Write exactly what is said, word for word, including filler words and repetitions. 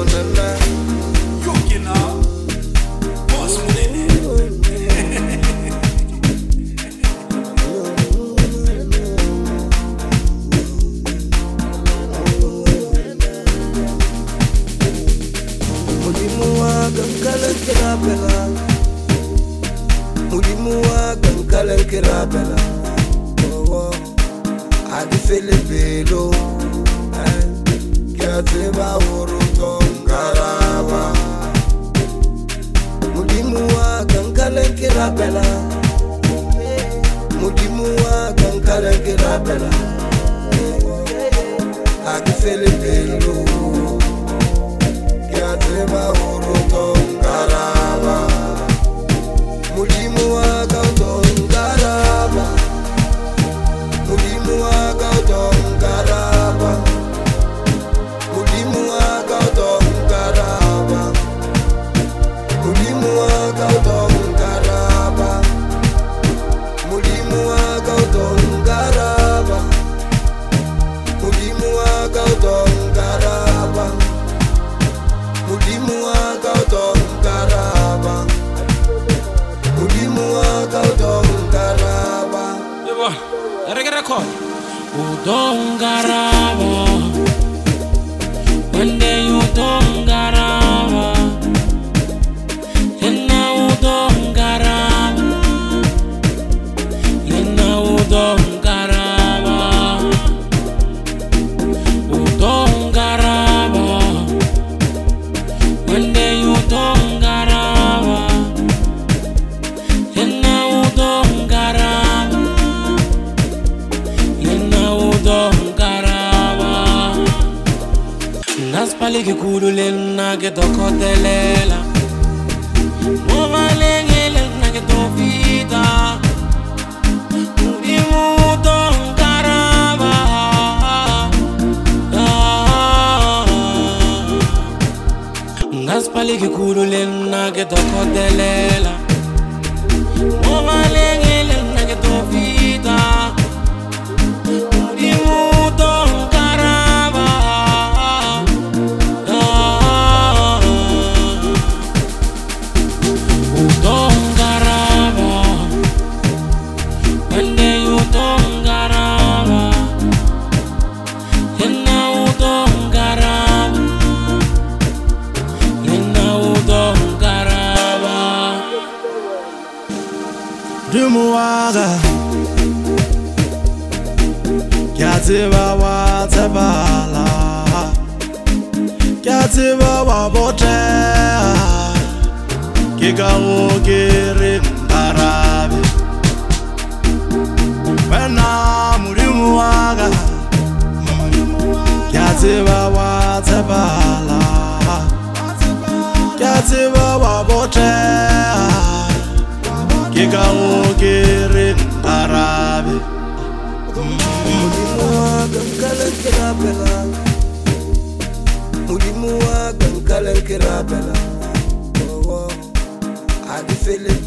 nana. Yokina, boss munene. Mudimuwa gankalan kirabela. Mudimuwa gankalan kirabela. Oh oh, adi felebelo. Kiateba uruto ngaraba. Mudimuwa gankalan kirabela. Mudimuwa gankalan kirabela. Adi felebelo. Kiateba uruto ngaraba. Mudimuwa gauto ngaraba. Mudimuwa gauto ngaraba. Mudimuwa gauto ngaraba. Mudimuwa gauto ngaraba. Mudimuwa gauto ngaraba. Mudimuwa gauto ngaraba. Mudimuwa gauto ngaraba. Mudimuwa gauto ngaraba. Yebo, reggae record. Udongaraba. One day udongaraba. Yena udongaraba. Yena udongaraba. Udongaraba. One day udongaraba. Yena udongaraba. Yena udongaraba. Ngaspaliki kululela ke dokotelela. Movalengele na ke tofita. Mudimu udongaraba. Ngaspaliki kululela ke dokotelela. Movalengele na ke tofita. Mudimu udongaraba. Udongaraba. One day udongaraba. Yena udongaraba. Yena udongaraba. Dumuwaga Kiatiba wa tebala Kiatiba wa bote Kikawo kirin barabe Wena mudimuwaga Kiatiba wa tebala Kiatiba wa bote Kikawo kirin barabe Mudimuwa gankalan kirabela. Mudimuwa gankalan kirabela. Oh oh, adi fele